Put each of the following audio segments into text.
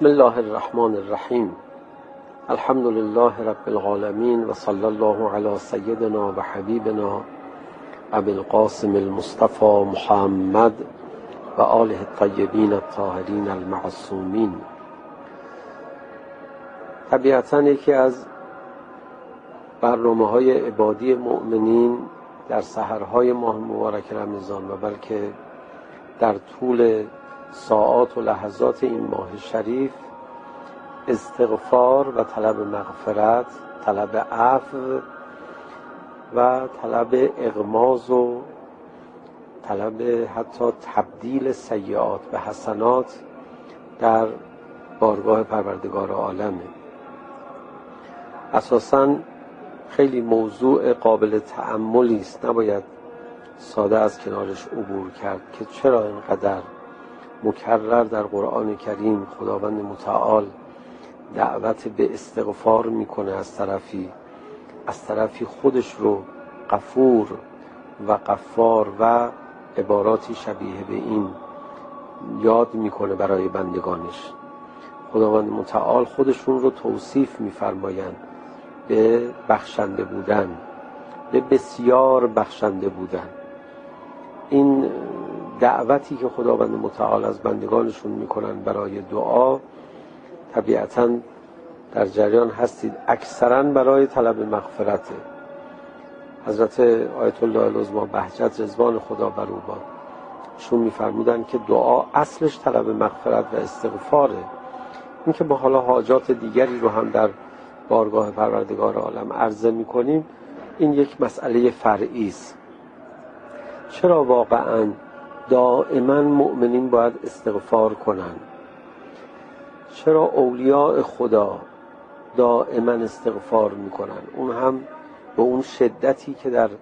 بسم الله الرحمن الرحیم. الحمد لله رب العالمین و صلی الله علی سیدنا و حبیبنا ابی القاسم المصطفى محمد و آله الطیبین الطاهرین المعصومین. طبیعتاً یکی از برنامه‌های عبادی مؤمنین در سحرهای ماه مبارک رمضان و بلکه در طول ساعات و لحظات این ماه شریف استغفار و طلب مغفرت، طلب عفو و طلب اغماض و طلب حتی تبدیل سیئات به حسنات در بارگاه پروردگار عالمه. اساساً خیلی موضوع قابل تأملی است، نباید ساده از کنارش عبور کرد که چرا اینقدر مکرر در قرآن کریم خداوند متعال دعوت به استغفار میکنه، از طرفی خودش رو غفور و غفار و عباراتی شبیه به این یاد میکنه برای بندگانش. خداوند متعال خودشون رو توصیف میفرمایند به بخشنده بودن، به بسیار بخشنده بودن. این دعوتی که خداوند متعال از بندگانشون میکنن برای دعا طبیعتاً در جریان هستید اکثراً برای طلب مغفرته. حضرت آیت الله العظمی بهجت رضوان خدا بر او باد شون میفرمودن که دعا اصلش طلب مغفرت و استغفاره. این که ما حالا حاجات دیگری رو هم در بارگاه پروردگار عالم عرضه میکنیم، این یک مسئله فرعی است. چرا واقعاً دائما مؤمنین باید استغفار کنن؟ چرا اولیاء خدا دائما استغفار میکنن؟ اون هم به اون شدتی که در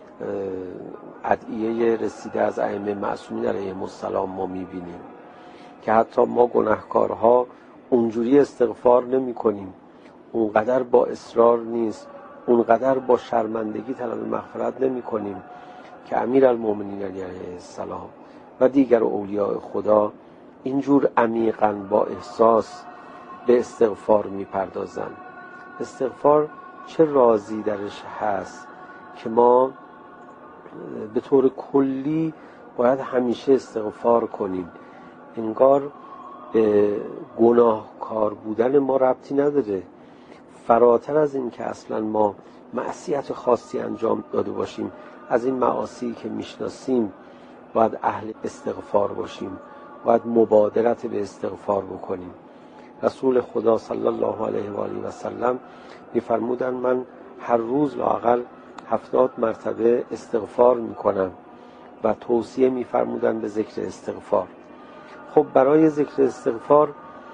ادعیه رسیده از ائمه معصومین علیهم السلام ما میبینیم که حتی ما گناهکارها اونجوری استغفار نمی کنیم، اونقدر با اصرار نیست، اونقدر با شرمندگی طلب مغفرت نمی کنیم که امیرالمومنین علیه السلام و دیگر اولیاء خدا اینجور عمیقاً با احساس به استغفار میپردازن. استغفار چه رازی درش هست که ما به طور کلی باید همیشه استغفار کنیم؟ انگار به گناهکار بودن ما ربطی نداره. فراتر از این که اصلا ما معصیت خاصی انجام داده باشیم، از این معاصی که میشناسیم باید اهل استغفار باشیم، باید مبادرت به استغفار بکنیم. رسول خدا صلی الله علیه و آله و سلم میفرمودن من هر روز لااقل 70 مرتبه استغفار میکنم و توصیه میفرمودن به ذکر استغفار. خب برای ذکر استغفار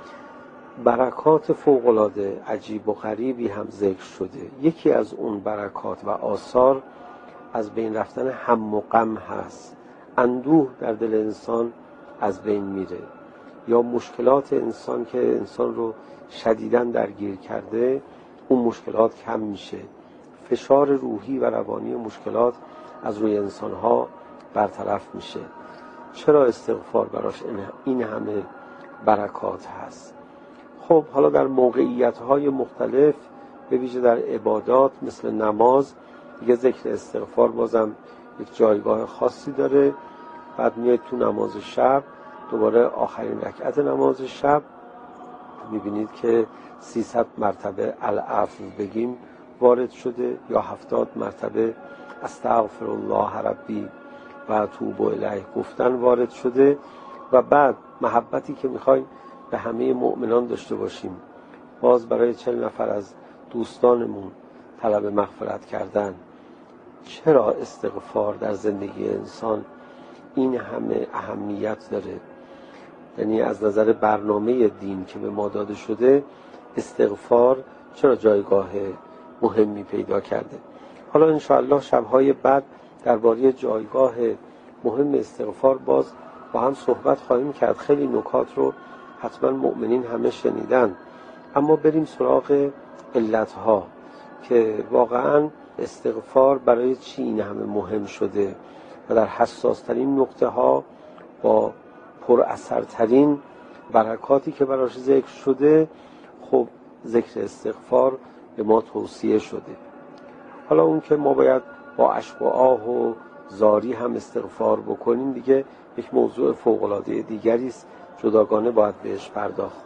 برکات فوق‌العاده عجیب و غریبی هم ذکر شده. یکی از اون برکات و آثار از بین رفتن هم و غم هست. اندوه در دل انسان از بین میره، یا مشکلات انسان که انسان رو شدیداً درگیر کرده اون مشکلات کم میشه، فشار روحی و روانی مشکلات از روی انسانها برطرف میشه. چرا استغفار براش این همه برکات هست؟ خب حالا در موقعیت‌های مختلف به ویژه در عبادات مثل نماز دیگه ذکر استغفار بازم یک جایگاه خاصی داره. بعد میاد تو نماز شب، دوباره آخرین رکعت نماز شب میبینید که 300 مرتبه العفو بگیم وارد شده، یا 70 مرتبه استغفر الله ربی و اتوب الیه گفتن وارد شده. و بعد محبتی که میخوایم به همه مؤمنان داشته باشیم، باز برای 40 نفر از دوستانمون طلب مغفرت کردن. چرا استغفار در زندگی انسان این همه اهمیت داره؟ یعنی از نظر برنامه دین که به ما داده شده استغفار چرا جایگاه مهمی پیدا کرده؟ حالا انشاءالله شبهای بعد درباره جایگاه مهم استغفار باز با هم صحبت خواهیم کرد. خیلی نکات رو حتما مؤمنین همه شنیدن، اما بریم سراغ علتها که واقعاً استغفار برای چی این همه مهم شده و در حساس ترین نقطه ها با پر اثرترین برکاتی که براش ذکر شده، خب ذکر استغفار به ما توصیه شده. حالا اون که ما باید با اشک و آه و زاری هم استغفار بکنیم دیگه یک موضوع فوق‌العاده دیگری است، جداگانه باید بهش پرداخت.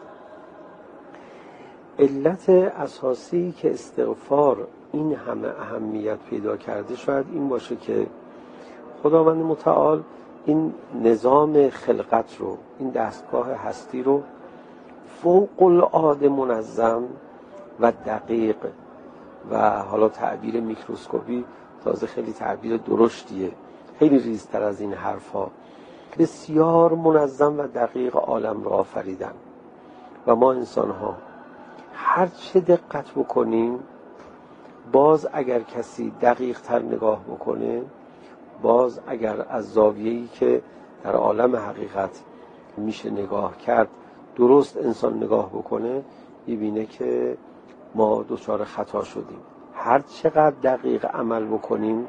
علت اساسی که استغفار این همه اهمیت پیدا کرده شاید این باشه که خداوند متعال این نظام خلقت رو، این دستگاه هستی رو فوق العاده منظم و دقیق و حالا تعبیر میکروسکوپی تازه خیلی تعبیر درشتیه، خیلی ریزتر از این حرفا، بسیار منظم و دقیق عالم رو آفریدن و ما انسان ها هر چه دقت بکنیم، باز اگر کسی دقیق تر نگاه بکنه، باز اگر از زاویه‌ای که در عالم حقیقت میشه نگاه کرد درست انسان نگاه بکنه، میبینه که ما دچار خطا شدیم. هر چقدر دقیق عمل بکنیم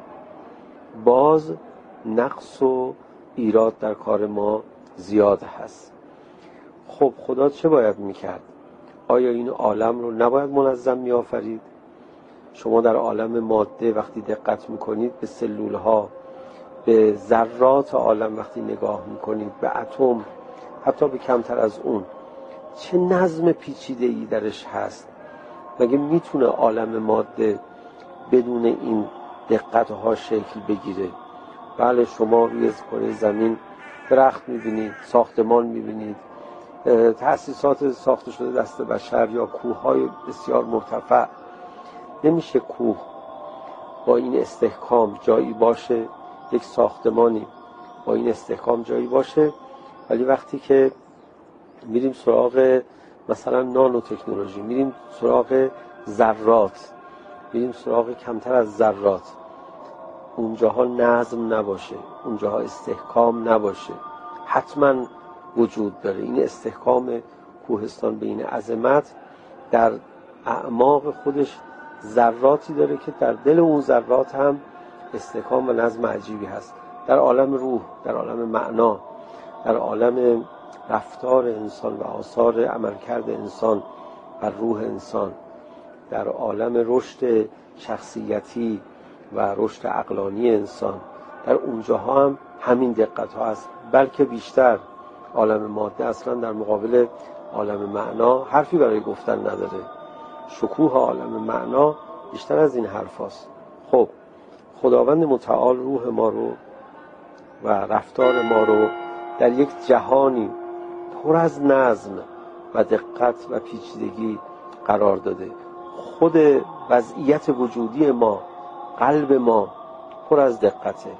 باز نقص و ایراد در کار ما زیاد هست. خب خدا چه باید میکرد؟ آیا این عالم رو نباید منظم میآفرید؟ شما در عالم ماده وقتی دقت میکنید به سلول ها، به ذرات عالم وقتی نگاه میکنید، به اتم، حتی به کمتر از اون، چه نظم پیچیده‌ای درش هست. مگه میتونه عالم ماده بدون این دقت ها شکل بگیره؟ بله، شما روی کره زمین درخت میبینید، ساختمان میبینید، تأسیسات ساخته شده دست بشر یا کوههای بسیار مرتفع. نمیشه کوه با این استحکام جایی باشه، یک ساختمانی با این استحکام جایی باشه، ولی وقتی که میریم سراغ مثلا نانو تکنولوژی، میریم سراغ ذرات، میریم سراغ کمتر از ذرات، اونجاها نظم نباشه، اونجاها استحکام نباشه، حتما وجود داره. این استحکام کوهستان به این عظمت در اعماق خودش ذراتی داره که در دل اون ذرات هم استحکام و نظم عجیبی هست. در عالم روح، در عالم معنا، در عالم رفتار انسان و آثار عملکرد انسان بر روح انسان، در عالم رشد شخصیتی و رشد عقلانی انسان، در اونجاها هم همین دقت ها هست، بلکه بیشتر. عالم ماده اصلا در مقابل عالم معنا حرفی برای گفتن نداره. شکوه عالم معنا بیشتر از این حرف هست. خب خداوند متعال روح ما رو و رفتار ما رو در یک جهانی پر از نظم و دقت و پیچیدگی قرار داده. خود وضعیت وجودی ما، قلب ما پر از دقته.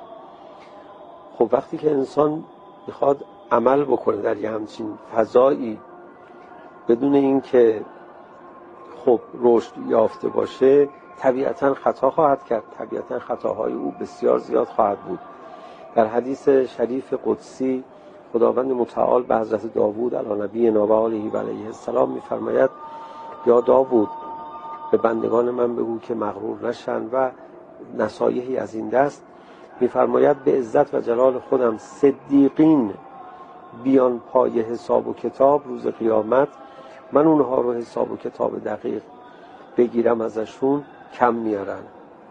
خب وقتی که انسان میخواد عمل بکنه در یه همچین فضایی بدون اینکه خب رشد یافته باشه، طبیعتاً خطا خواهد کرد، طبیعتاً خطاهای او بسیار زیاد خواهد بود. در حدیث شریف قدسی خداوند متعال به حضرت داوود علی نبینا و آله و علیه السلام میفرماید: یا داوود، به بندگان من بگو که مغرور نشن، و نصایحی از این دست. میفرماید به عزت و جلال خودم صدیقین بیان پای حساب و کتاب روز قیامت، من اونها رو حساب و کتاب دقیق بگیرم ازشون، کم میارن.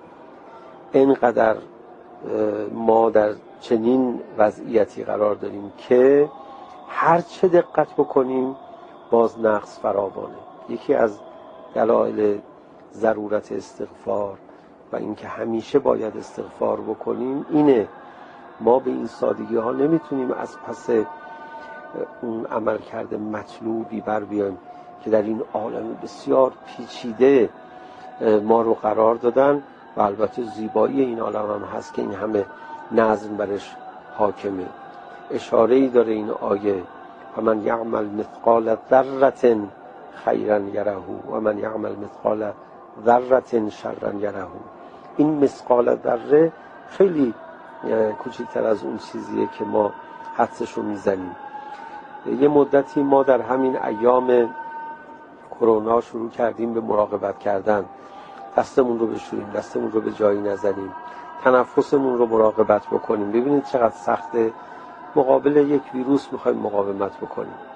اینقدر ما در چنین وضعیتی قرار داریم که هر چه دقت بکنیم باز نقص فراوانه. یکی از دلایل ضرورت استغفار و اینکه همیشه باید استغفار بکنیم اینه. ما به این سادگی ها نمیتونیم از پس اون عمل کرده مطلوبی بر بیایم که در این عالم بسیار پیچیده ما رو قرار دادن و البته زیبایی این عالم هم هست که این همه نظم برش حاکمه. اشاره‌ای داره این آیه: و من یعمل مثقال ذره خیرا یره و من یعمل مثقال ذره شرا یره. این مثقال ذره خیلی کوچکتر از اون چیزیه که ما حدسش رو میزنیم. یه مدتی ما در همین ایام کرونا شروع کردیم به مراقبت کردن، دستمون رو بشوریم، دستمون رو به جایی نزنیم، تنفسمون رو مراقبت بکنیم. ببینید چقدر سخته، مقابل یک ویروس میخوایم مقاومت بکنیم.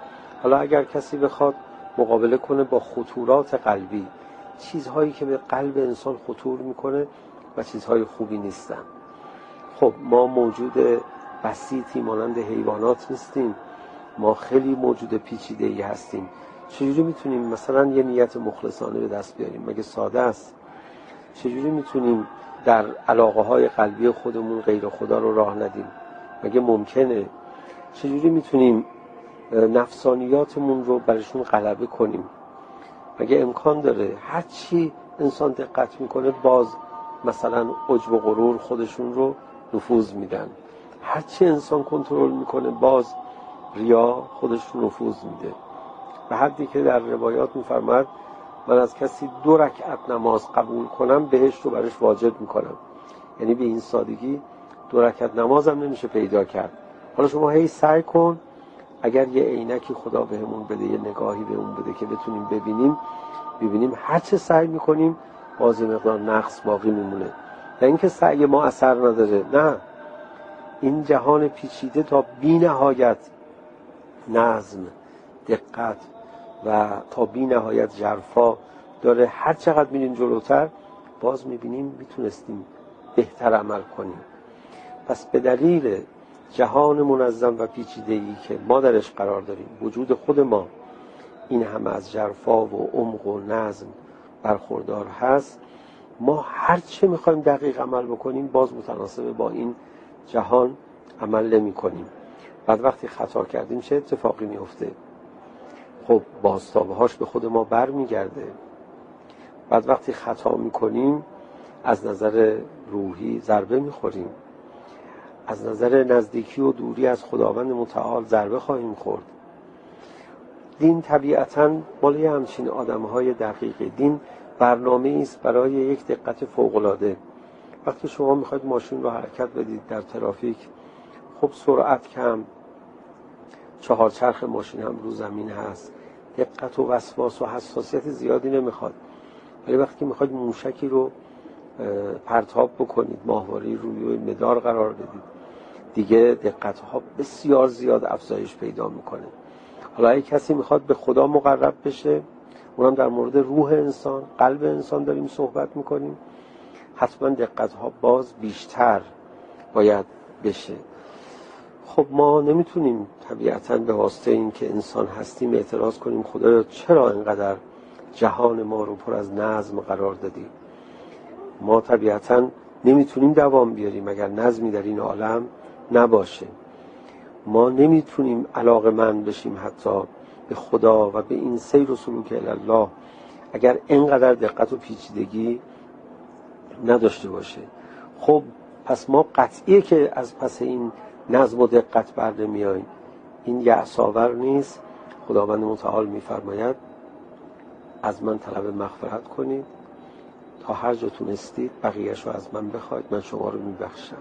حالا اگر کسی بخواد مقابله کنه با خطورات قلبی، چیزهایی که به قلب انسان خطور میکنه و چیزهای خوبی نیستن. خب ما موجود بسیطی مانند حیوانات نیستیم، ما خیلی موجود پیچیده‌ای هستیم. چجوری میتونیم مثلا یه نیت مخلصانه به دست بیاریم؟ مگه ساده است؟ چجوری میتونیم در علاقه‌های قلبی خودمون غیر خدا رو راه ندیم؟ مگه ممکنه؟ چجوری میتونیم نفسانیاتمون رو برشون غلبه کنیم؟ مگه امکان داره؟ هر چی انسان دقت میکنه باز مثلا عجب و غرور خودشون رو نفوذ میدن. هر چی انسان کنترل میکنه باز ریا خودش رو نفوذ میده. به حدی که در روایات میفرماید من از کسی 2 رکعت نماز قبول کنم بهشت رو برش واجب میکنم. یعنی به این سادگی 2 رکعت نمازم نمیشه پیدا کرد. حالا شما هی سعی کن اگر یه عینکی خدا بهمون بده، یه نگاهی بهمون بده که بتونیم ببینیم هر چه سعی میکنیم باز مقدار نقص باقی میمونه. نه اینکه سعی ما اثر نداره، نه، این جهان پیچیده تا بی نهایت نظم، دقت و تا بی نهایت ژرفا داره. هر چقدر میریم جلوتر باز میبینیم میتونستیم بهتر عمل کنیم. پس به دلیل جهان منظم و پیچیده‌ای که ما درش قرار داریم، وجود خود ما این همه از ژرفا و عمق و نظم برخوردار هست، ما هر چه میخوایم دقیق عمل بکنیم باز متناسب با این جهان عمل نمی کنیم. بعد وقتی خطا کردیم چه اتفاقی میفته؟ خب بازتابهاش به خود ما بر میگرده. بعد وقتی خطا میکنیم از نظر روحی ضربه میخوریم، از نظر نزدیکی و دوری از خداوند متعال ضربه خواهیم خورد. دین طبیعتاً مال همچین آدمهای دقیقه. دین برنامه است برای یک دقت فوق‌العاده. وقتی شما میخواید ماشین رو حرکت بدید در ترافیک، خب سرعت کم، 4 چرخ ماشین هم رو زمین هست، دقت و وسواس و حساسیت زیادی نمیخواد. ولی وقتی میخواید موشکی رو پرتاب بکنید، ماهواره روی مدار قرار بدید، دیگه دقت ها بسیار زیاد افزایش پیدا میکنه. حالا اگه کسی میخواد به خدا مقرب بشه، اونم در مورد روح انسان، قلب انسان داریم صحبت میکنیم، حتما دقت ها باز بیشتر باید بشه. خب ما نمیتونیم طبیعتاً به واسطه این که انسان هستیم اعتراض کنیم خدایا چرا اینقدر جهان ما رو پر از نظم قرار دادی. ما طبیعتاً نمیتونیم دوام بیاریم اگر نظمی در این عالم نباشه. ما نمیتونیم علاقه‌مند بشیم حتی به خدا و به این سیر و سلوک الله اگر اینقدر دقت و پیچیدگی نداشته باشه. خب پس ما قطعیه که از پس این نظم و دقت بر نمیاییم. این یأس‌آور نیست. خداوند متعال میفرماید از من طلب مغفرت کنید، تا هر جا تونستید بقیه‌شو از من بخواید، من شما رو میبخشم.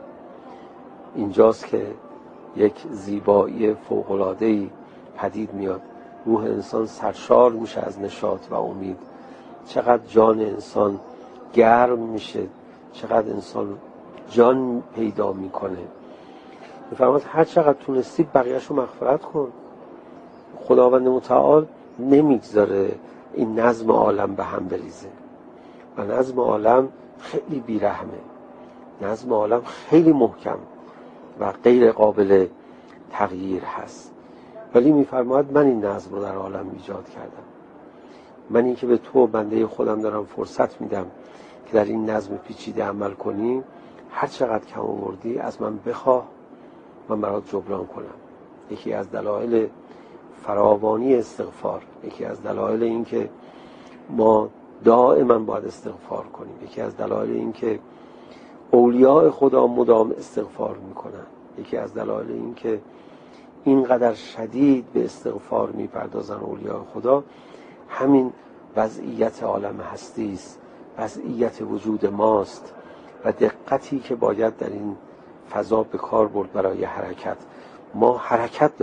اینجاست که یک زیبایی فوق‌العاده‌ای پدید میاد. روح انسان سرشار میشه از نشاط و امید. چقدر جان انسان گرم میشه، چقدر انسان جان پیدا میکنه. میفرماید هر چقدر تونستی بقیه‌شو مغفرت کن. خداوند متعال نمیگذاره این نظم عالم به هم بریزه و نظم عالم خیلی بیرحمه، نظم عالم خیلی محکم و غیر قابل تغییر هست. ولی میفرماید من این نظم رو در عالم ایجاد کردم. من این که به تو بنده خودم دارم فرصت میدم که در این نظم پیچیده عمل کنی، هر چقدر کم آوردی از من بخواه، من برات جبران کنم. یکی از دلایل فراوانی استغفار، یکی از دلایل این که ما دائما باید استغفار کنیم، یکی از دلایل این که اولیاء خدا مدام استغفار میکنن، یکی از دلایل این که اینقدر شدید به استغفار میپردازن اولیاء خدا، همین وضعیت عالم هستی است، وضعیت وجود ماست و دقتی که باید در این فضا به کار برد برای حرکت. ما حرکت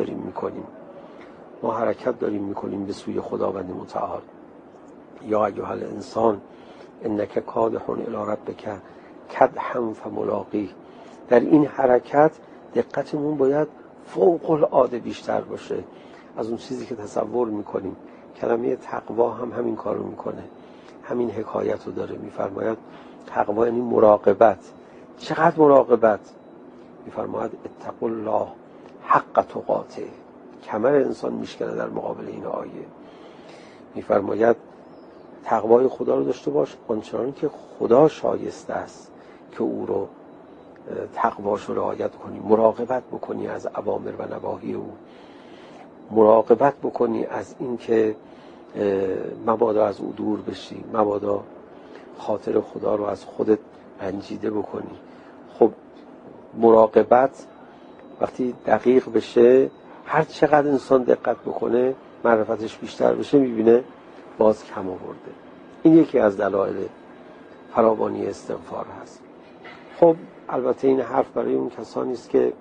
داریم میکنیم به سوی خداوند متعال. یا ایها الانسان انک کادح الی ربک کدحا فملاقیه. در این حرکت دقتمون باید فوق العاده بیشتر باشه. از اون چیزی که تصور میکنیم. کلمه تقوا هم همین کارو میکنه، همین حکایت رو داره. میفرماید تقوا یعنی مراقبت. چقدر مراقبت؟ میفرماید اتقوا الله حق تقاته. کمر انسان میشکنه در مقابل این آیه. میفرماید تقوای خدا رو داشته باش آنچنان که خدا شایسته است که او رو تقواش رو رعایت کنی، مراقبت بکنی از اوامر و نواهی او، مراقبت بکنی از این که مبادا از او دور بشی، مبادا خاطر خدا رو از خودت رنجیده بکنی. خب مراقبت وقتی دقیق بشه، هر چقدر انسان دقت بکنه، معرفتش بیشتر بشه، میبینه باز کم آورده. این یکی از دلایل فراوانی استغفار هست. خب البته این حرف برای اون کسانی است که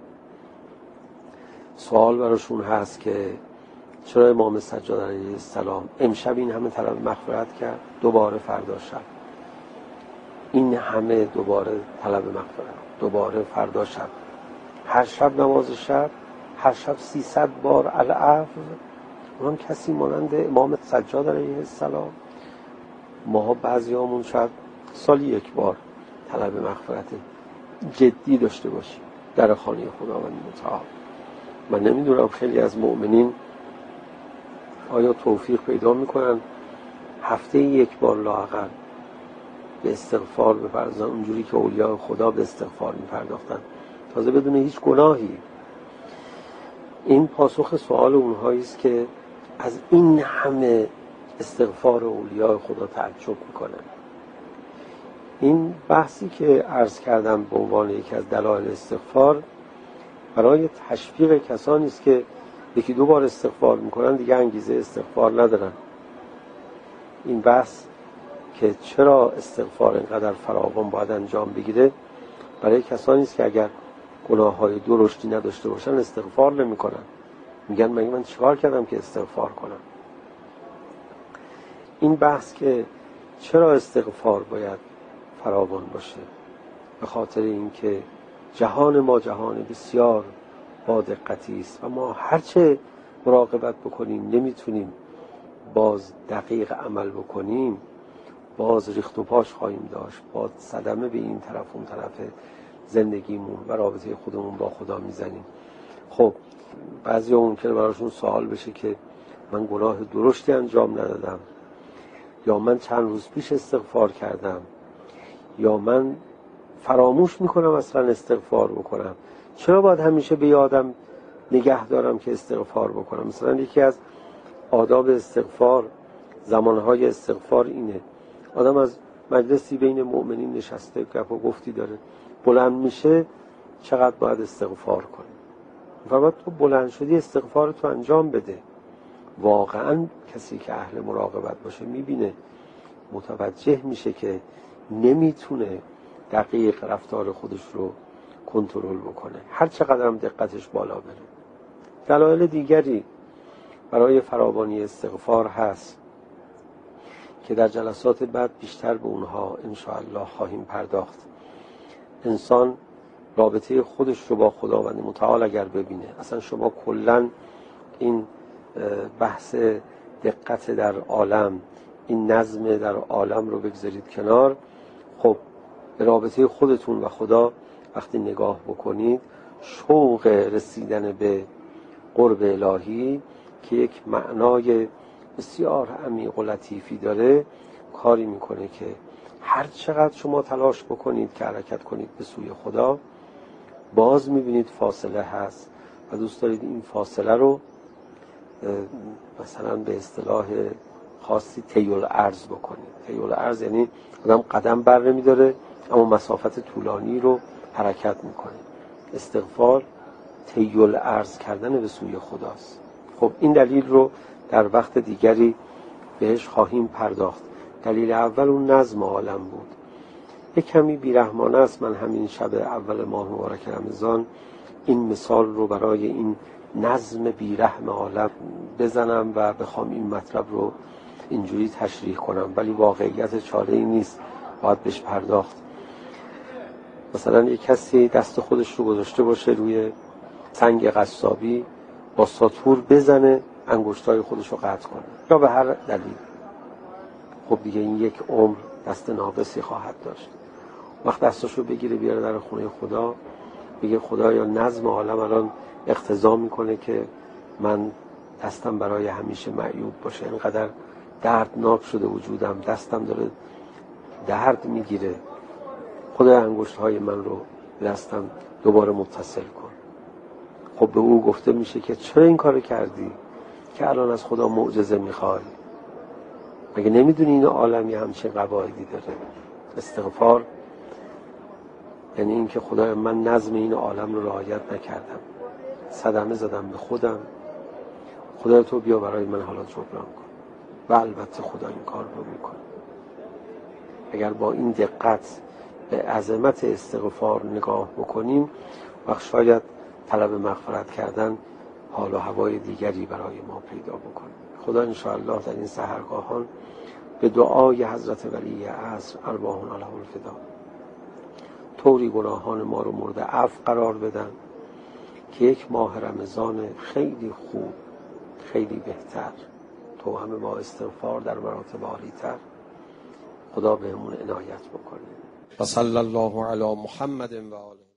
سوال براشون هست که چرا امام سجاد علیه السلام امشب این همه طلب مغفرت کرد، دوباره فردا شب این همه دوباره طلب مغفرت، دوباره فردا شب، هر شب نماز شب، هر شب 300 بار العفو. اونم کسی مانند امام سجاد علیه السلام. ماها بعضیامون شاید سالی یک بار طلب مغفرت جدی داشته باشیم در خانه خداوند متعال. من نمیدونم خیلی از مؤمنین آیا توفیق پیدا میکنن هفته یک بار لااقل به استغفار بپردازن اونجوری که اولیاء خدا به استغفار میپرداختن، تازه بدون هیچ گناهی. این پاسخ سوال اونهایی است که از این همه استغفار اولیاء خدا تعجب میکنن. این بحثی که عرض کردم به عنوان یکی از دلایل استغفار برای تشویق کسانی است که یکی دو بار استغفار میکنن دیگه انگیزه استغفار ندارن. این بحث که چرا استغفار اینقدر فراوان باید انجام بگیره برای کسانی است که اگر گناه‌های درشتی نداشته باشن استغفار نمیکنن. میگن من چیکار کردم که استغفار کنم؟ این بحث که چرا استغفار باید فراوان باشه، به خاطر اینکه جهان ما جهان بسیار با دقتی است و ما هرچه مراقبت بکنیم نمیتونیم باز دقیق عمل بکنیم، باز ریخت و پاش خواهیم داشت، باز صدمه به این طرف اون طرف زندگیمون و رابطه خودمون با خدا میزنیم. خب بعضی ممکنه براشون سوال بشه که من گناه درشتی انجام ندادم، یا من چند روز پیش استغفار کردم، یا من فراموش میکنم اصلا استغفار بکنم، چرا باید همیشه به یادم نگه دارم که استغفار بکنم؟ مثلا یکی از آداب استغفار، زمانهای استغفار اینه: آدم از مجلسی بین مؤمنین نشسته، گپ و گفتی داره، بلند میشه چقدر باید استغفار کنه؟ فرمود تو بلند شدی استغفار تو انجام بده. واقعا کسی که اهل مراقبت باشه میبینه، متوجه میشه که نمیتونه دقیق رفتار خودش رو کنترل بکنه، هر چقدر هم دقتش بالا بره. دلایل دیگری برای فراوانی استغفار هست که در جلسات بعد بیشتر به اونها انشاءالله خواهیم پرداخت. انسان رابطه خودش رو با خداوند متعال اگر ببینه، اصلا شما کلن این بحث دقت در عالم، این نظم در عالم رو بگذارید کنار، خب به رابطه خودتون و خدا وقتی نگاه بکنید، شوق رسیدن به قرب الهی که یک معنای بسیار عمیق و لطیفی داره، کاری میکنه که هر چقدر شما تلاش بکنید که حرکت کنید به سوی خدا، باز میبینید فاصله هست و دوست دارید این فاصله رو مثلا به اصطلاح خاصی طی‌ال ارض بکنید. طی‌ال ارض یعنی آدم قدم بر نمیداره اما مسافت طولانی رو حرکت میکنه. استغفار طی‌ال ارض کردن به سوی خداست. خب این دلیل رو در وقت دیگری بهش خواهیم پرداخت. دلیل اول اون نظم عالم بود. یک کمی بیرحمانه است من همین شب اول ماه مبارک رمضان این مثال رو برای این نظم بیرحم عالم بزنم و بخوام این مطلب رو اینجوری تشریح کنم، ولی واقعیت چاره‌ای نیست، باید بهش پرداخت. مثلا یک کسی دست خودش رو گذاشته باشه روی سنگ قصابی، با ساطور بزنه، انگشتای خودش رو قطع کنه یا به هر دلیل، خب دیگه این یک عمر دست ناقصی خواهد داشت. وقت دستاشو بگیره بیاره در خونه خدا، بگه خدایا نظم عالم الان اقتضا میکنه که من دستم برای همیشه معیوب باشه، اینقدر دردناک شده وجودم، دستم داره درد میگیره، خدای انگشت‌های من رو دستم دوباره متصل کن. خب به او گفته میشه که چرا این کارو کردی که الان از خدا معجزه میخوای؟ مگه نمیدونی این عالمی همچین قواعدی داره؟ استغفار یعنی این که خدای من نظم این عالم رو رعایت نکردم، صدمه زدم به خودم، خدای تو بیا برای من حالا جبران کن. و البته خدا این کار رو میکنه. اگر با این دقت به عظمت استغفار نگاه بکنیم، وقت شاید طلب مغفرت کردن حال و هوای دیگری برای ما پیدا بکنه. خدا انشاءالله در این سحرگاهان به دعای حضرت ولی عصر ارواحنا له الفدا طوری گناهان ما رو مورد عفو قرار بدن که یک ماه رمضان خیلی خوب، خیلی بهتر، توأم با استغفار در مراتب عالی‌تر خدا بهمون عنایت بکنه. و صلی الله علی محمد و آله.